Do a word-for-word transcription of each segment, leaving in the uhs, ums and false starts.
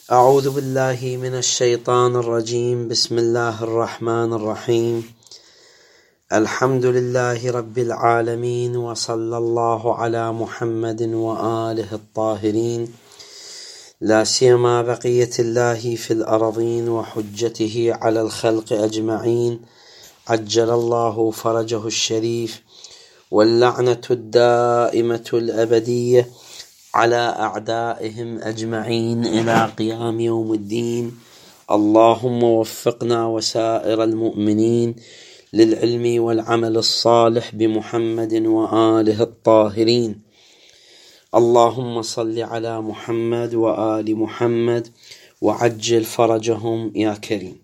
أعوذ بالله من الشيطان الرجيم. بسم الله الرحمن الرحيم. الحمد لله رب العالمين، وصلى الله على محمد وآله الطاهرين، لا سيما بقية الله في الأرضين وحجته على الخلق أجمعين، عجل الله فرجه الشريف، واللعنة الدائمة الأبدية على أعدائهم أجمعين إلى قيام يوم الدين. اللهم وفقنا وسائر المؤمنين للعلم والعمل الصالح بمحمد وآله الطاهرين. اللهم صل على محمد وآل محمد وعجل فرجهم يا كريم.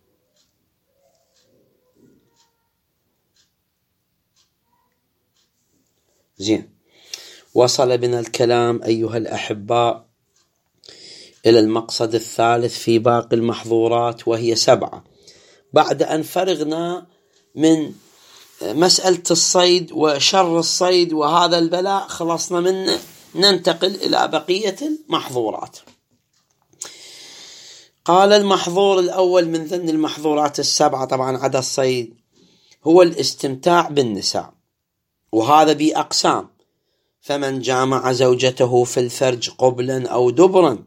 زين، وصل بنا الكلام أيها الأحباء إلى المقصد الثالث في باقي المحظورات، وهي سبعة. بعد أن فرغنا من مسألة الصيد وشر الصيد وهذا البلاء خلصنا منه، ننتقل إلى بقية المحظورات. قال المحظور الأول من ضمن المحظورات السبعة، طبعا عدا الصيد، هو الاستمتاع بالنساء، وهذا بأقسام. فمن جامع زوجته في الفرج قبلا أو دبرا،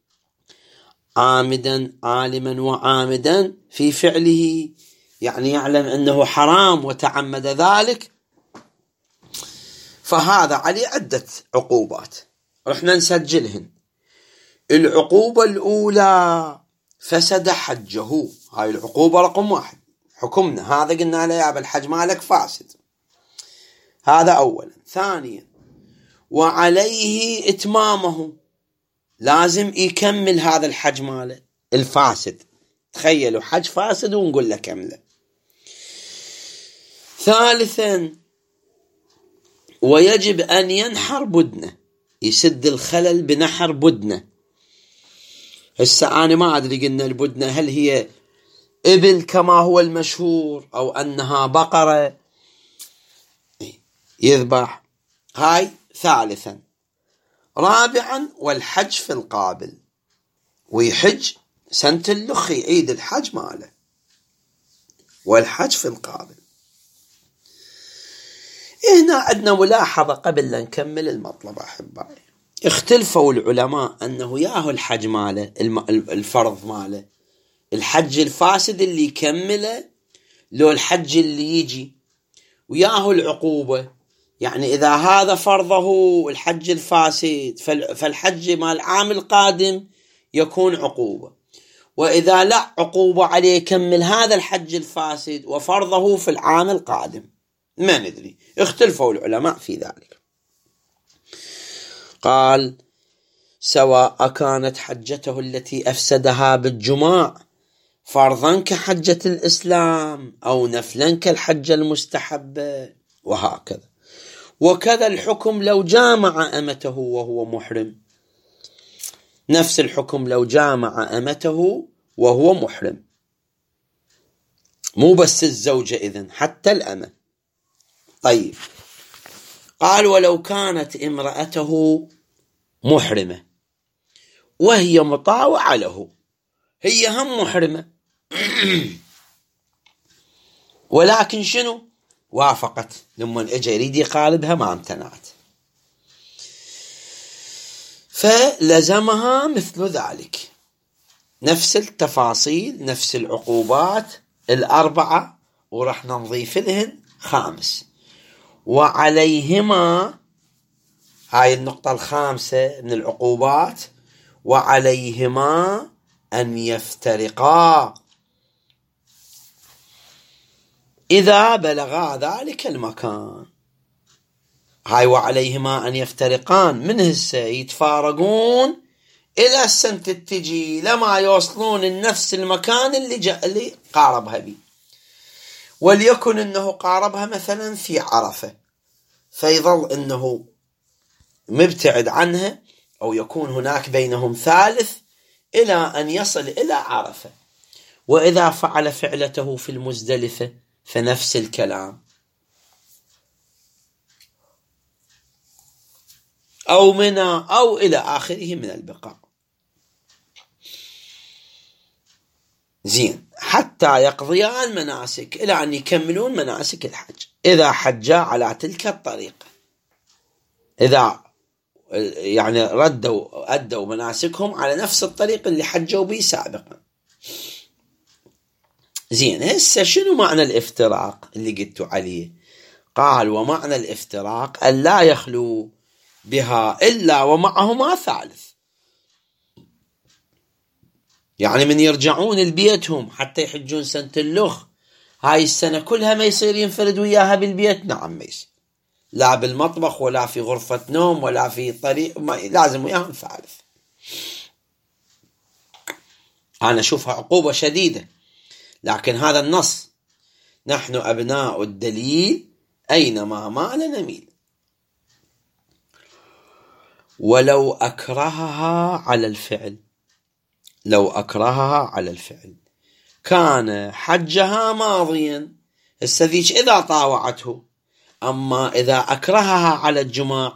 عامدا عالما وعامدا في فعله، يعني يعلم أنه حرام وتعمد ذلك، فهذا عليه عدة عقوبات رحنا نسجلهن. العقوبة الأولى فسد حجه، هاي العقوبة رقم واحد، حكمنا هذا قلنا له يا بالحج مالك فاسد، هذا أولا. ثانيا وعليه إتمامه، لازم يكمل هذا الحج ماله الفاسد. تخيلوا حج فاسد ونقول له كمله. ثالثا ويجب أن ينحر بدنه، يسد الخلل بنحر بدنه. هسه أنا ما أدري قلنا البدنة هل هي إبل كما هو المشهور أو أنها بقرة يذبح. هاي ثالثا. رابعا والحج في القابل، ويحج سنة اللخ يعيد الحج ماله، والحج في القابل. هنا عندنا ملاحظة قبل لا نكمل المطلب أحبائي. اختلفوا العلماء أنه ياهو الحج ماله الفرض ماله الحج الفاسد اللي يكمله، لو الحج اللي يجي وياهو العقوبة. يعني إذا هذا فرضه الحج الفاسد فالحج مال العام القادم يكون عقوبة، وإذا لا عقوبة عليه يكمل هذا الحج الفاسد وفرضه في العام القادم. ما ندري، اختلفوا العلماء في ذلك. قال سواء كانت حجته التي أفسدها بالجماع فرضا كحجة الإسلام أو نفلا كالحجة المستحبة، وهكذا. وكذا الحكم لو جامع أمته وهو محرم، نفس الحكم لو جامع أمته وهو محرم، مو بس الزوجة إذن، حتى الأمة. طيب، قال ولو كانت امرأته محرمة وهي مطاوعة له، هي هم محرمة ولكن شنو؟ وافقت، لما اجى يريد يقالبها ما امتنعت، فلزمها مثل ذلك، نفس التفاصيل نفس العقوبات الأربعة، ورح نضيف لهن خامس. وعليهما، هاي النقطة الخامسة من العقوبات، وعليهما أن يفترقا إذا بلغا ذلك المكان. هاي وعليهما أن يفترقان، من هسه يتفارقون إلى السنة تجي لما يوصلون لنفس المكان اللي, جاء اللي قاربها به. وليكن أنه قاربها مثلا في عرفة، فيظل أنه مبتعد عنها، أو يكون هناك بينهم ثالث إلى أن يصل إلى عرفة. وإذا فعل فعلته في المزدلفة فنفس الكلام، أو منى أو إلى آخره من البقاع. زين، حتى يقضيان مناسك إلى أن يكملون مناسك الحج إذا حجا على تلك الطريقة، إذا يعني ردوا أدوا مناسكهم على نفس الطريق اللي حجوا به سابقا. زين، هسه شنو معنى الافتراق اللي قلتوا عليه؟ قال ومعنى الافتراق أن لا يخلو بها إلا ومعهما ثالث، يعني من يرجعون لبيتهم حتى يحجون سنة اللخ هاي السنة كلها ما يصير ينفرد وياها بالبيت؟ نعم ما يصير، لا بالمطبخ ولا في غرفة نوم ولا في طريق، لازم وياهم ثالث. أنا أشوفها عقوبة شديدة، لكن هذا النص نحن أبناء الدليل أينما مال نميل. ولو أكرهها على الفعل، لو أكرهها على الفعل كان حجها ماضيا، السذيج إذا طاوعته، أما إذا أكرهها على الجماع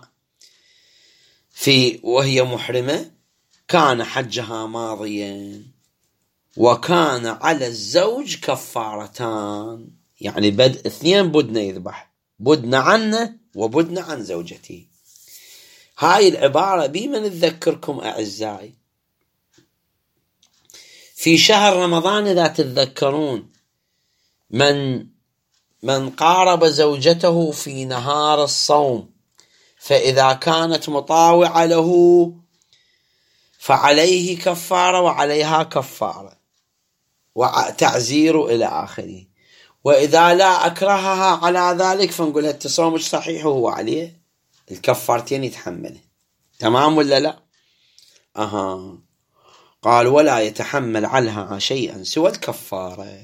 في وهي محرمة كان حجها ماضيا، وكان على الزوج كفارتان، يعني بدء اثنين بدنا يذبح، بدنا عنه وبدنا عن زوجته. هاي العبارة بمن تذكركم أعزائي؟ في شهر رمضان إذا تتذكرون، من من قارب زوجته في نهار الصوم فإذا كانت مطاوعة له فعليه كفارة وعليها كفارة وتعزير إلى آخره، وإذا لا أكرهها على ذلك فنقول التصوم صحيح وهو عليه الكفارتين يتحمله. تمام ولا لا؟ أها، قال ولا يتحمل عنها شيئا سوى الكفارة.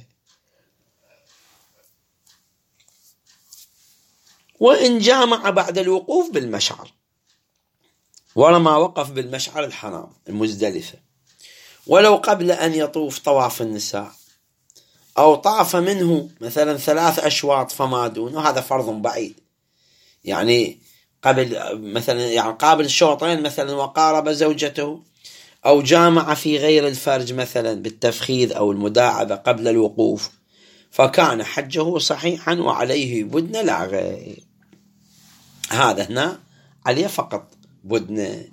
وإن جامع بعد الوقوف بالمشعر، ولما وقف بالمشعر الحرام المزدلفة، ولو قبل أن يطوف طواف النساء، أو طاف منه مثلا ثلاث أشواط فما دون، وهذا فرض بعيد، يعني قبل مثلا يعني قابل الشوطين مثلا وقارب زوجته، أو جامع في غير الفرج مثلا بالتفخيذ أو المداعبة قبل الوقوف، فكان حجه صحيحا وعليه بدنة لا غير. هذا هنا عليه فقط بدنة.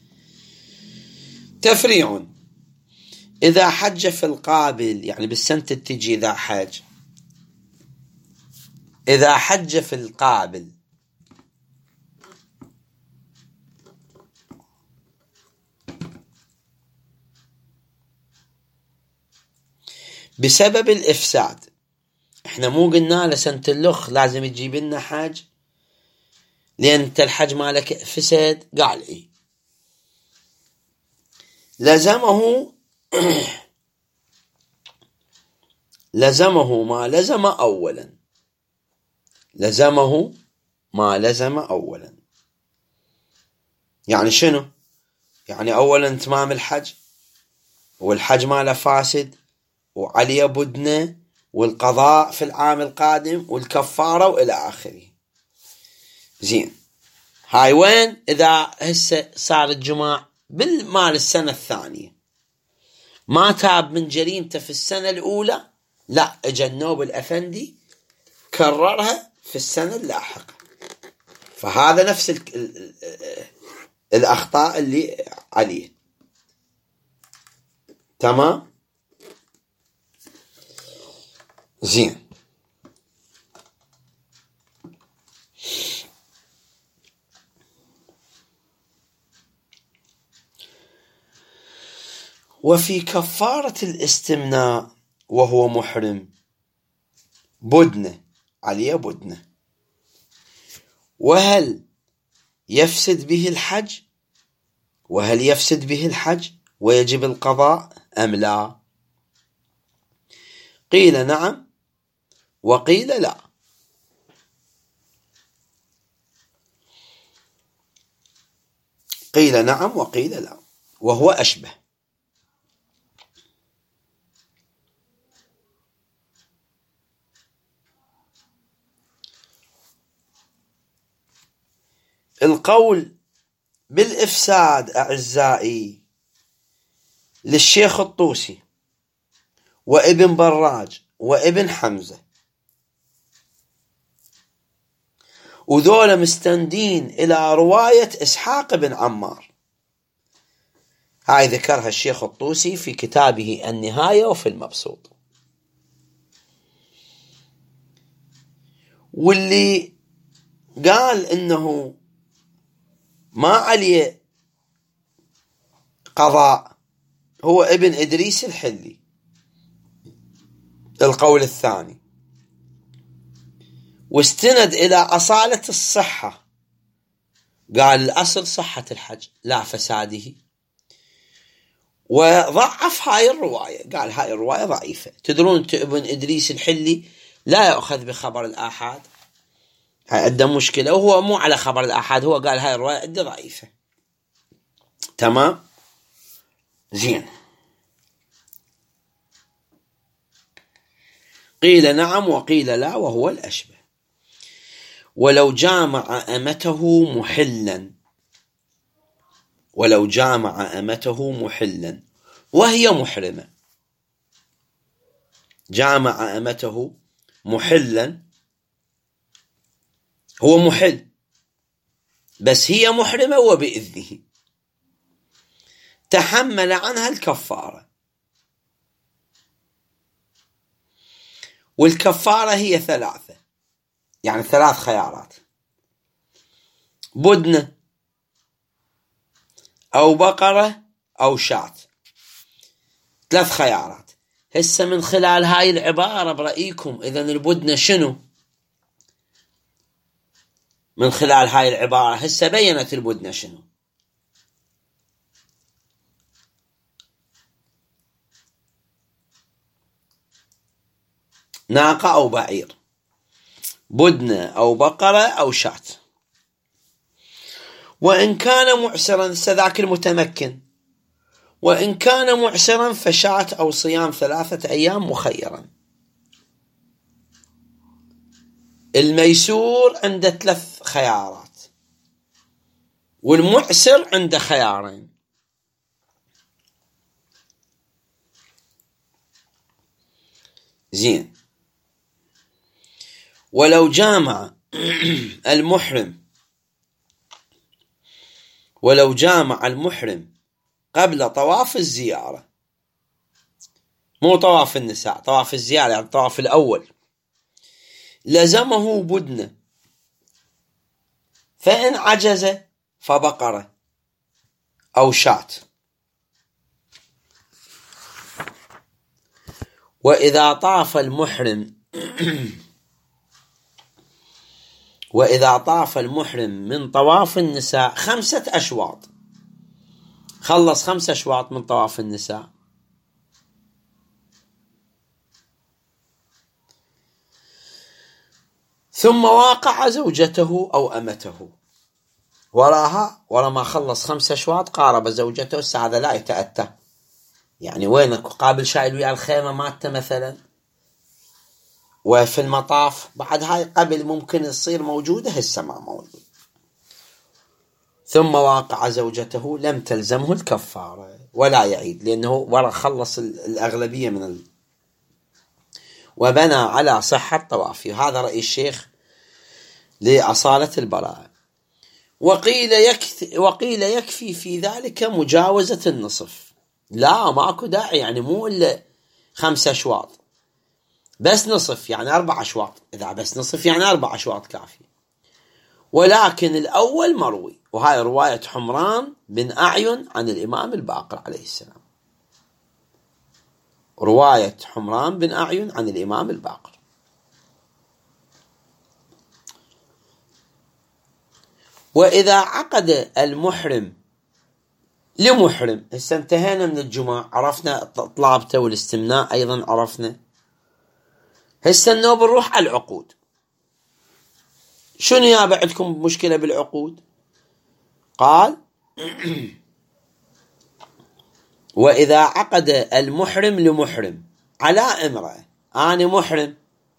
تفريع: إذا حج في القابل، يعني بالسنة التجي إذا حج، إذا حج في القابل بسبب الإفساد، إحنا مو قلنا لسنة اللخ لازم تجيب لنا حج لأن أنت الحج مالك فساد؟ قال إيه، لزمه لزمه ما لزم أولا، لزمه ما لزم أولا. يعني شنو؟ يعني أولا تمام الحج، والحج ماله فاسد وعليه بدنة والقضاء في العام القادم والكفارة وإلى آخره. زين، هاي وين؟ إذا هسه صار الجماع بالمال السنة الثانية، ما تاب من جريمته في السنة الأولى، لا، اجى النوب الأفندي كررها في السنة اللاحقة، فهذا نفس ال ال ال الأخطاء اللي عليه. تمام؟ زين، وفي كفارة الاستمناء وهو محرم بدنة، عليه بدنة. وهل يفسد به الحج؟ وهل يفسد به الحج ويجب القضاء أم لا؟ قيل نعم وقيل لا. قيل نعم وقيل لا، وهو أشبه. القول بالإفساد أعزائي للشيخ الطوسي وابن براج وابن حمزة، وذول مستندين إلى رواية إسحاق بن عمار. هاي ذكرها الشيخ الطوسي في كتابه النهاية وفي المبسوط. واللي قال إنه ما عليه قضاء هو ابن إدريس الحلي، القول الثاني، واستند إلى أصالة الصحة، قال الأصل صحة الحج لا فساده، وضعف هاي الرواية، قال هاي الرواية ضعيفة. تدرون ابن إدريس الحلي لا يأخذ بخبر الآحاد، هاي عنده مشكلة، وهو مو على خبر الآحاد، هو قال هاي الرواية عنده ضعيفة. تمام زين. قيل نعم وقيل لا وهو الأشبه. ولو جامع أمته محلا، ولو جامع أمته محلا وهي محرمة، جامع أمته محلا، هو محل بس هي محرمة وبإذنه، تحمل عنها الكفارة. والكفارة هي ثلاثة، يعني ثلاث خيارات: بدنة أو بقرة أو شاة، ثلاث خيارات. هسه من خلال هاي العبارة برأيكم إذن البدنة شنو؟ من خلال هاي العبارة هسه بينت البدنة شنو؟ ناقة أو بعير، بدنة أو بقرة أو شاة. وإن كان معسرا سذاك المتمكن، وإن كان معسرا فشاة أو صيام ثلاثة أيام مخيرا. الميسور عنده ثلاث خيارات، والمعسر عنده خيارين. زين. ولو جامع المحرم ولو جامع المحرم قبل طواف الزيارة، مو طواف النساء، طواف الزيارة يعني الطواف الأول، لزمه بدنة، فإن عجز فبقرة أو شاة. وإذا طاف المحرم وإذا طاف المحرم من طواف النساء خمسة أشواط، خلص خمسة أشواط من طواف النساء، ثم واقع زوجته أو أمته وراها، ورا ما خلص خمسة أشواط قارب زوجته. هذا لا يتأتى، يعني وينك قابل شايل ويا الخيمة ماتة مثلا، وفي المطاف بعد هاي قبل ممكن تصير موجودة، هسه ما موجود. ثم واقع زوجته لم تلزمه الكفارة ولا يعيد، لأنه ورا خلص الأغلبية من ال... وبنى على صحة طوافه. هذا رأي الشيخ لأصالة البراءة. وقيل يكفي, وقيل يكفي في ذلك مجاوزة النصف. لا ماكو داعي، يعني مو إلا خمسة أشواط، بس نصف يعني أربع أشواط. إذا بس نصف يعني أربع أشواط كافي. ولكن الأول مروي، وهاي رواية حمران بن أعين عن الإمام الباقر عليه السلام، رواية حمران بن أعين عن الإمام الباقر. وإذا عقد المحرم لمحرم، هسه انتهينا من الجماع، عرفنا طلابته والاستمناء أيضا عرفنا. هسه النوب نروح على العقود. شنو يا بعدكم مشكلة بالعقود؟ قال وإذا عقد المحرم لمحرم على امرأة، أنا محرم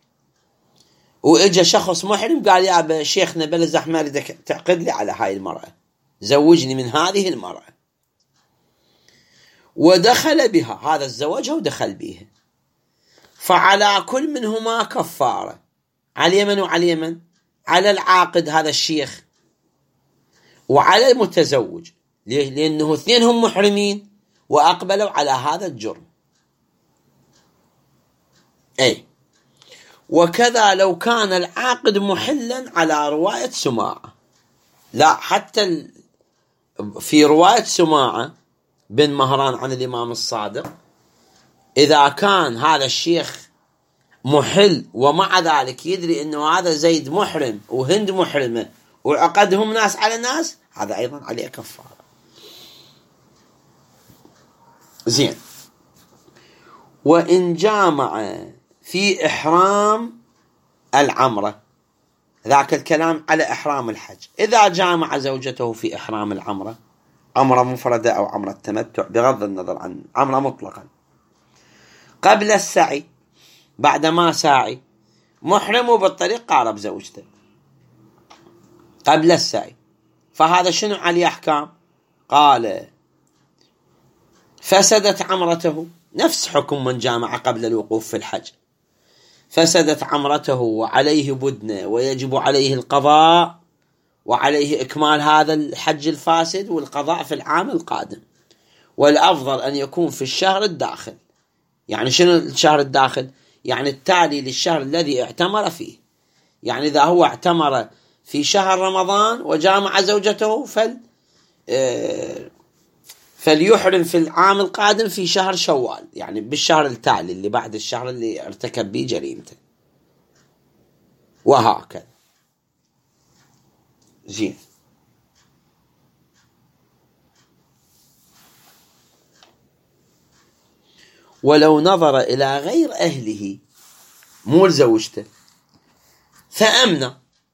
وإجا شخص محرم قال يا شيخنا بلز أحمد تعقد لي على هاي المرأة، زوجني من هذه المرأة، ودخل بها، هذا الزواج ودخل بها، فعلى كل منهما كفارة، على اليمن وعلى اليمن، على العاقد هذا الشيخ وعلى المتزوج، لأنه اثنين هم محرمين وأقبلوا على هذا الجرم. أي وكذا لو كان العاقد محلا على رواية سماعة. لا، حتى في رواية سماعة بن مهران عن الإمام الصادق، إذا كان هذا الشيخ محل ومع ذلك يدري أنه هذا زيد محرم وهند محرمة وعقدهم ناس على ناس، هذا أيضا عليه كفارة. زين. وإن جامع في إحرام العمرة، ذاك الكلام على إحرام الحج، إذا جامع زوجته في إحرام العمرة، عمرة مفردة أو عمرة تمتع بغض النظر عن عمرة مطلقا، قبل السعي بعدما ساعي، محرم بالطريق قارب زوجته قبل السعي، فهذا شنو عليه أحكام؟ قال فسدت عمرته، نفس حكم من جامع قبل الوقوف في الحج، فسدت عمرته وعليه بدنة ويجب عليه القضاء وعليه إكمال هذا الحج الفاسد والقضاء في العام القادم، والأفضل أن يكون في الشهر الداخل. يعني شنو الشهر الداخل؟ يعني التالي للشهر الذي اعتمر فيه. يعني إذا هو اعتمر في شهر رمضان وجامع زوجته فل فليحرم في العام القادم في شهر شوال، يعني بالشهر التالي اللي بعد الشهر اللي ارتكب به جريمته، وهكذا. زين. ولو نظر إلى غير أهله، مو زوجته، فأمنى،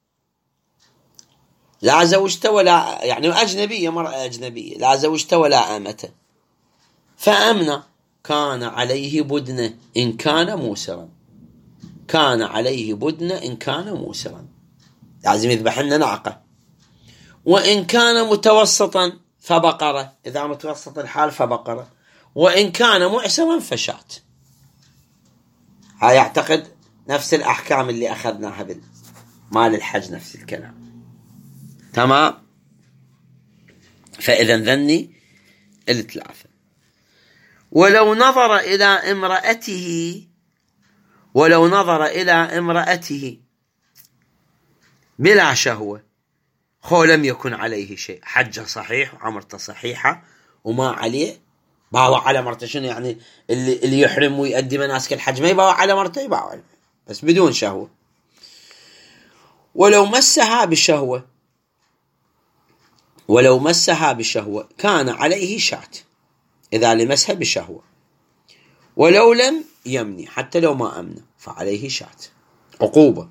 لا زوجته ولا يعني أجنبية، مرأة أجنبية، لا زوجته ولا آمته، فأمنى، كان عليه بدنة إن كان موسرا، كان عليه بدنة إن كان موسرا، لازم يذبح لنا ناقة. وإن كان متوسطا فبقرة، إذا متوسط الحال فبقرة. وإن كان معسرا فشات. هاي يعتقد نفس الأحكام اللي أخذناها بالمال الحج، نفس الكلام. تمام. فإذا ذني الثلاثة. ولو نظر إلى امرأته ولو نظر إلى امرأته بلا شهوة، خو لم يكن عليه شيء، حجه صحيح وعمرته صحيحة وما عليه، باوع على مرته. شنو يعني اللي, اللي يحرم ويؤدي مناسك الحج ما يباوع على مرته؟ يباوع عليه بس بدون شهوة. ولو مسها بشهوة ولو مسها بشهوة كان عليه شات إذا لمسها بشهوة، ولو لم يمني، حتى لو ما أمنى فعليه شات عقوبة.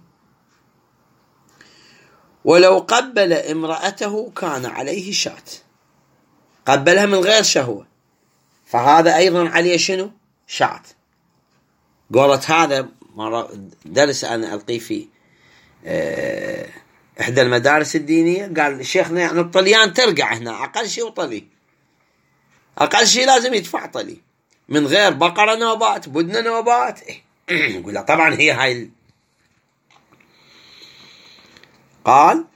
ولو قبل امرأته كان عليه شات، قبلها من غير شهوة، فهذا أيضا عليه شنو؟ شات. قولت هذا مرة درس أنا ألقي في أه إحدى المدارس الدينية، قال شيخنا يعني الطليان ترقع هنا، أقل شيء وطلي، أقل شيء لازم يدفع طلي، من غير بقرة نوبات، بدنا نوبات. يقول له طبعا هي هاي. قال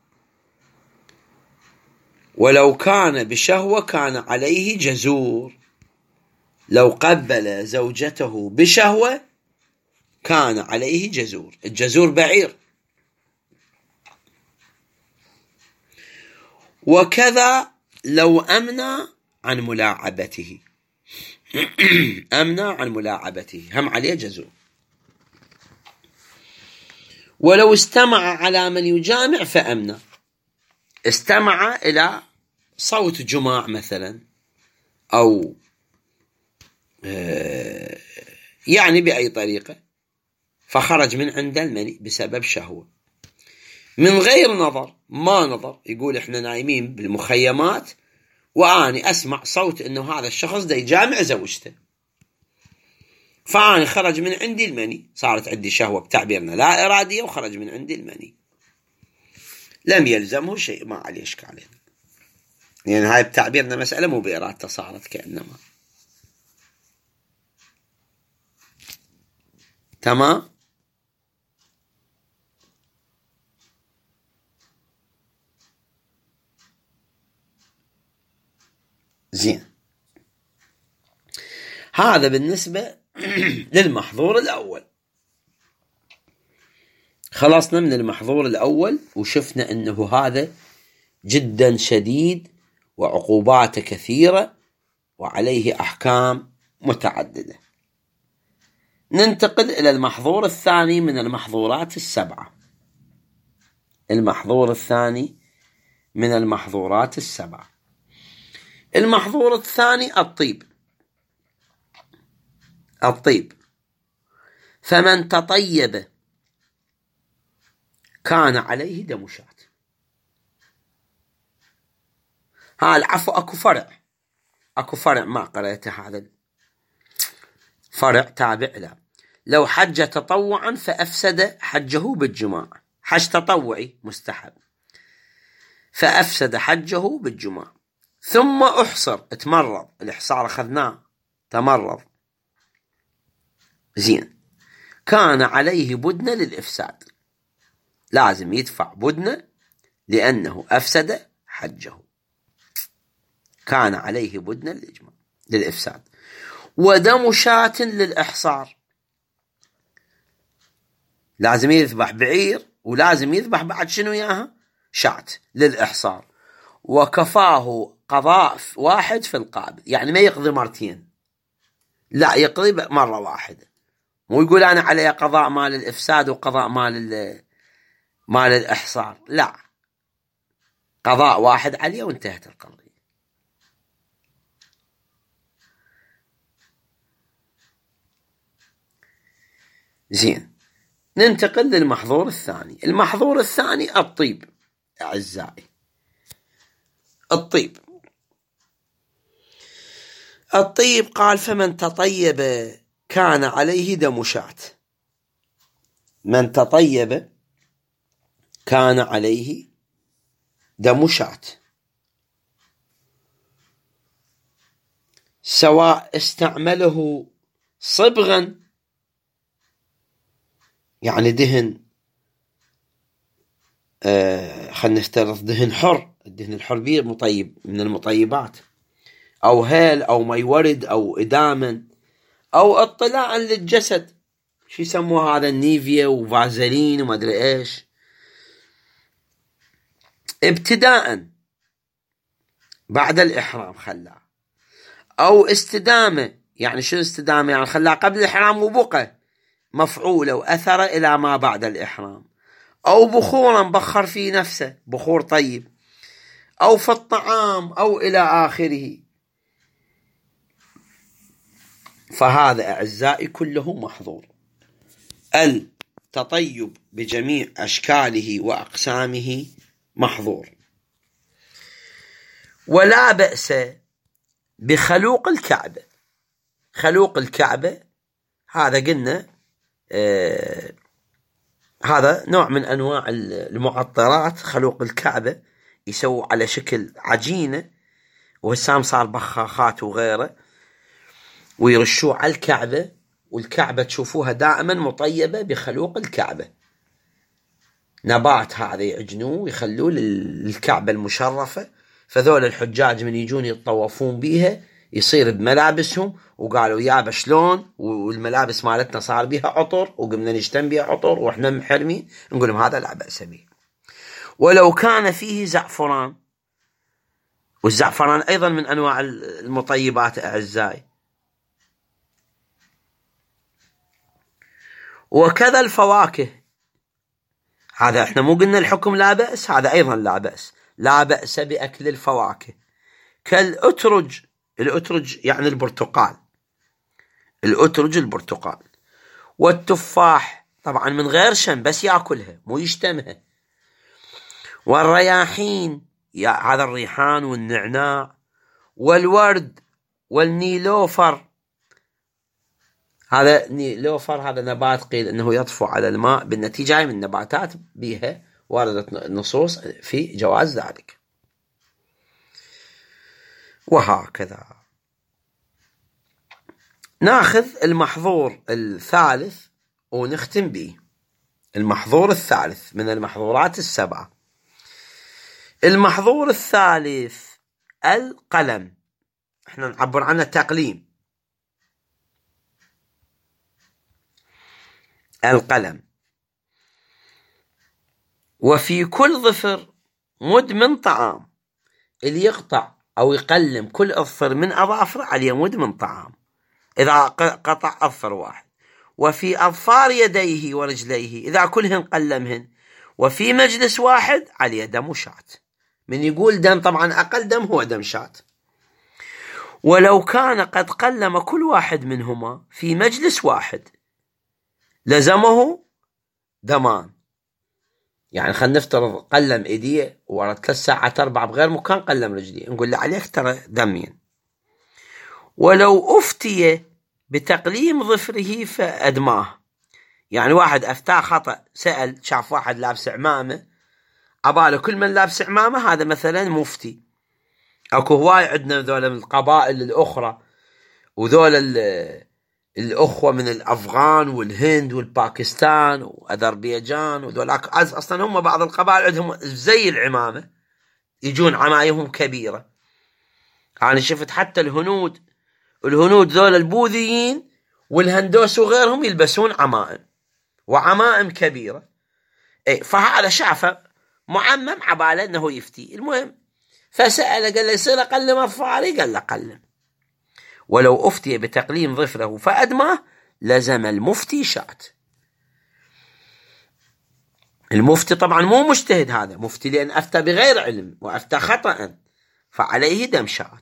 ولو كان بشهوة كان عليه جزور، لو قبل زوجته بشهوة كان عليه جزور. الجزور بعير. وكذا لو أمنى عن ملاعبته، أمنى عن ملاعبته هم عليه جزور. ولو استمع على من يجامع فأمنى، استمع إلى صوت جماع مثلا، أو يعني بأي طريقة، فخرج من عند المني بسبب شهوة من غير نظر، ما نظر، يقول إحنا نايمين بالمخيمات وأني أسمع صوت إنه هذا الشخص دا يجامع زوجته، فأني خرج من عندي المني، صارت عندي شهوة بتعبيرنا لا إرادية وخرج من عندي المني، لم يلزمه شيء، ما عليه إشكال، يعني هاي بتعبيرنا مسألة مو بإرادته، صارت كأنما. تمام. زين، هذا بالنسبة للمحظور الأول. خلصنا من المحظور الأول وشفنا أنه هذا جدا شديد وعقوباته كثيرة وعليه أحكام متعددة. ننتقل إلى المحظور الثاني من المحظورات السبعة. المحظور الثاني من المحظورات السبعة، المحظور الثاني الطيب. الطيب، فمن تطيب كان عليه دم شاة. ها العفو، أكو فرع أكو فرع ما قرأته، هذا فرع تابع له. لو حج تطوعا فأفسد حجه بالجماع، حج تطوعي مستحب فأفسد حجه بالجماع، ثم أحصر، اتمرض، الإحصار أخذناه، تمرض، زين، كان عليه بدنة للإفساد، لازم يدفع بدنة لأنه أفسد حجه، كان عليه بدنة للإجماع للإفساد. ودم شاة للإحصار، لازم يذبح بعير ولازم يذبح بعد شنو ياها؟ شاة للإحصار. وكفاه قضاء واحد في القابل، يعني ما يقضي مرتين، لا يقضي مرة واحدة، مو يقول أنا علي قضاء مال الإفساد وقضاء مال مال الإحصار، لا، قضاء واحد عليه وانتهت القضية. زين، ننتقل للمحظور الثاني. المحظور الثاني الطيب. أعزائي، الطيب الطيب قال فمن تطيب كان عليه دم شاة. من تطيب كان عليه دم شاة، سواء استعمله صبغا، يعني دهن، آه خلينا نفترض دهن حر، الدهن الحر بيه مطيب من المطيبات، أو هيل أو مي ورد أو إداما، أو اطلاعا للجسد، شو يسموه هذا، النيفيا وفازلين وما أدري إيش، ابتداء بعد الإحرام خلاه، أو استدامة، يعني شو استدامة، يعني خلاه قبل الإحرام وبقى مفعولة وأثر إلى ما بعد الإحرام، أو بخورا بخر في نفسه، بخور طيب، أو في الطعام، أو إلى آخره. فهذا أعزائي كله محظور. التطيب بجميع أشكاله وأقسامه محظور. ولا بأس بخلوق الكعبة. خلوق الكعبة هذا قلنا آه هذا نوع من أنواع المعطرات. خلوق الكعبة يسووا على شكل عجينة، وهسام صار بخاخات وغيره، ويرشوه على الكعبة، والكعبة تشوفوها دائما مطيبة بخلوق الكعبة، نبات هذا يعجنوه ويخلوه للكعبة المشرفة. فذول الحجاج من يجون يتطوفون بيها يصير بملابسهم، وقالوا يابا شلون، والملابس مالتنا صار بيها عطر وقمنا نجتم بيها عطر واحنا محرمين، نقول لهم هذا لا بأس به. ولو كان فيه زعفران، والزعفران أيضا من أنواع المطيبات أعزائي. وكذا الفواكه، هذا احنا مو قلنا الحكم لا بأس، هذا أيضا لا بأس، لا بأس بأكل الفواكه كالأترج. الأترج يعني البرتقال، الأترج البرتقال، والتفاح طبعا من غير شم، بس يأكلها مو يشتمها. والرياحين، هذا الريحان والنعناع، والورد، والنيلوفر. هذا نيلوفر هذا نبات قيل انه يطفو على الماء، بالنتيجة من نباتات بها وردت نصوص في جواز ذلك. وهكذا ناخذ المحظور الثالث ونختم به المحظور الثالث من المحظورات السبعة. المحظور الثالث القلم، احنا نعبر عنه تقليم. القلم. وفي كل ظفر مد من طعام، اللي يقطع أو يقلم كل أظفر من أظافر عليه مد من طعام إذا قطع أظفر واحد. وفي أظفار يديه ورجليه إذا كلهن قلمهن. وفي مجلس واحد عليه دم شاة. من يقول دم طبعا أقل دم هو دم شاة. ولو كان قد قلم كل واحد منهما في مجلس واحد لزمه دمان. يعني خلينا نفترض قلم ايديه ورا ثلاث ساعات أربعة بغير مكان قلم رجليه، نقول له عليك ترى دمين. ولو أفتي بتقليم ظفره فأدماه، يعني واحد أفتاه خطأ، سأل شاف واحد لابس عمامة عباله كل من لابس عمامة هذا مثلا مفتي. أكو هواي عندنا ذولا من القبائل الأخرى وذولا الأخوة من الأفغان والهند والباكستان وأذربيجان وذولاك أصلا هم بعض القبائل عندهم زي العمامة، يجون عمايمهم كبيرة. أنا شفت حتى الهنود الهنود ذولا البوذيين والهندوس وغيرهم يلبسون عمائم وعمائم كبيرة. إيه فهذا شافه معمم عباله أنه يفتي. المهم فسأله قال له يصير أقلم أظفاري؟ قال له قلم. ولو أفتي بتقليم ظفره فأدماه لزم المفتي شاة. المفتي طبعا مو مجتهد، هذا مفتي لأن أفتى بغير علم وأفتى خطأ فعليه دم شاة.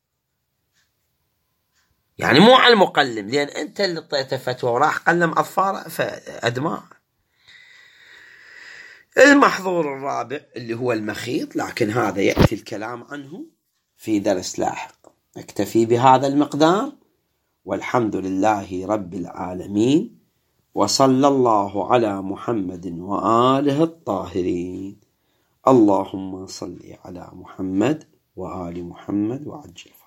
يعني مو على المقلم، لأن أنت اللي طيته فتوى وراح قلم أظفاره فأدماه. المحظور الرابع اللي هو المخيط، لكن هذا يأتي الكلام عنه في درس لاحق. أكتفي بهذا المقدار، والحمد لله رب العالمين، وصلى الله على محمد وآله الطاهرين. اللهم صل على محمد وآل محمد وعجل